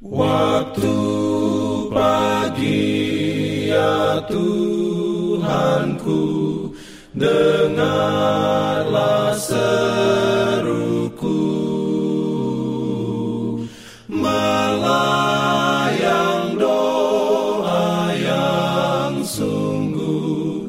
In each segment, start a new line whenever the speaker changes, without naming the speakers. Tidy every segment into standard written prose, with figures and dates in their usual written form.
Waktu pagi ya Tuhanku, dengarlah seruku, melayang doa yang sungguh,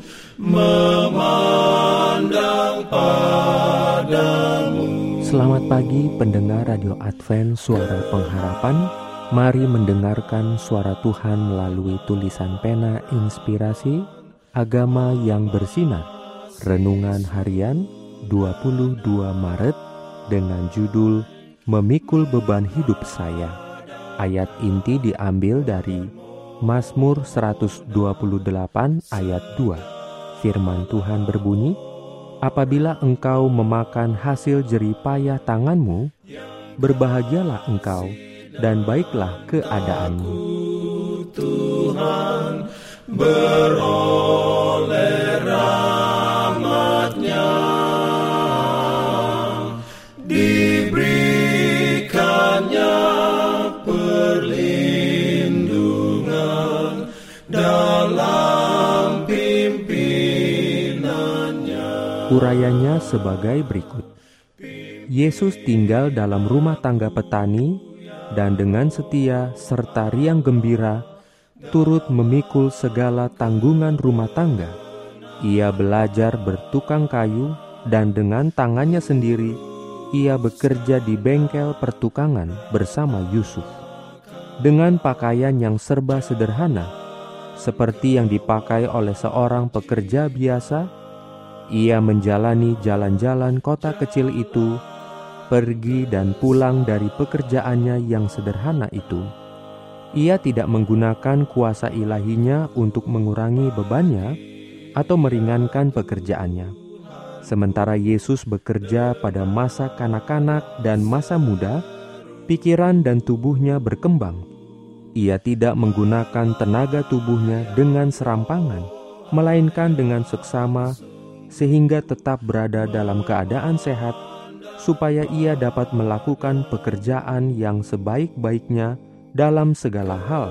memandang padamu.
Selamat pagi pendengar Radio Advent Suara Pengharapan. Mari mendengarkan suara Tuhan melalui tulisan pena inspirasi Agama yang Bersinar. Renungan harian 22 Maret dengan judul Memikul Beban Hidup Saya. Ayat inti diambil dari Mazmur 128 ayat 2. Firman Tuhan berbunyi, apabila engkau memakan hasil jerih payah tanganmu, berbahagialah engkau dan baiklah keadaanmu.
Tuhan beroleh rahmat-Nya, diberikannya perlindungan dalam pimpinannya.
Urayanya sebagai berikut. Yesus tinggal dalam rumah tangga petani dan dengan setia serta riang gembira turut memikul segala tanggungan rumah tangga. Ia belajar bertukang kayu dan dengan tangannya sendiri ia bekerja di bengkel pertukangan bersama Yusuf. Dengan pakaian yang serba sederhana, seperti yang dipakai oleh seorang pekerja biasa, ia menjalani jalan-jalan kota kecil itu, pergi dan pulang dari pekerjaannya yang sederhana itu. Ia tidak menggunakan kuasa ilahinya untuk mengurangi bebannya atau meringankan pekerjaannya. Sementara Yesus bekerja pada masa kanak-kanak dan masa muda, pikiran dan tubuhnya berkembang. Ia tidak menggunakan tenaga tubuhnya dengan serampangan, melainkan dengan seksama, sehingga tetap berada dalam keadaan sehat, supaya ia dapat melakukan pekerjaan yang sebaik-baiknya dalam segala hal.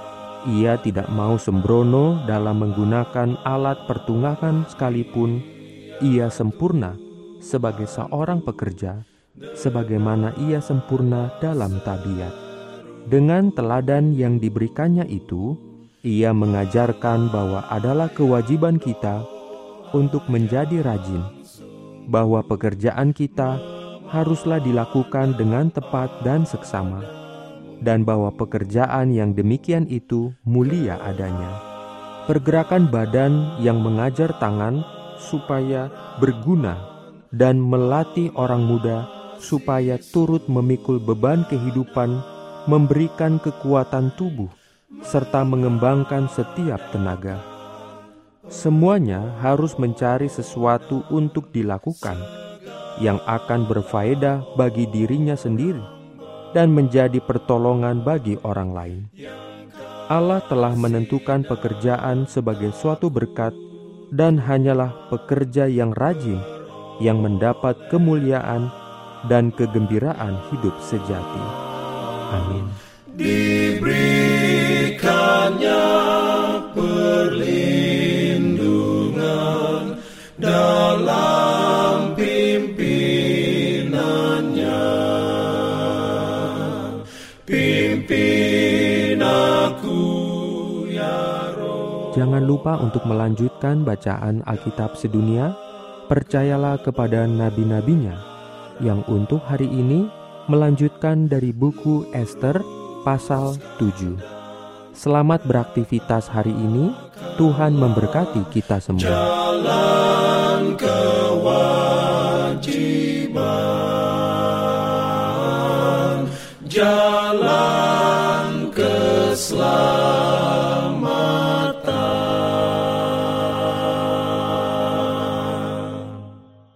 Ia tidak mau sembrono dalam menggunakan alat pertunggangan sekalipun. Ia sempurna sebagai seorang pekerja, sebagaimana ia sempurna dalam tabiat. Dengan teladan yang diberikannya itu, ia mengajarkan bahwa adalah kewajiban kita untuk menjadi rajin, bahwa pekerjaan kita haruslah dilakukan dengan tepat dan seksama, dan bahwa pekerjaan yang demikian itu mulia adanya. Pergerakan badan yang mengajar tangan supaya berguna dan melatih orang muda supaya turut memikul beban kehidupan, memberikan kekuatan tubuh, serta mengembangkan setiap tenaga. Semuanya harus mencari sesuatu untuk dilakukan yang akan berfaedah bagi dirinya sendiri dan menjadi pertolongan bagi orang lain. Allah telah menentukan pekerjaan sebagai suatu berkat, dan hanyalah pekerja yang rajin yang mendapat kemuliaan dan kegembiraan hidup sejati. Amin.
Diberikannya perlindungan dalam pimpinannya. Pimpin aku ya Roh.
Jangan lupa untuk melanjutkan bacaan Alkitab sedunia. Percayalah kepada nabi-nabinya yang untuk hari ini melanjutkan dari buku Ester pasal 7. Selamat beraktivitas hari ini. Tuhan memberkati kita semua.
Jalan kewajiban, jalan keselamatan.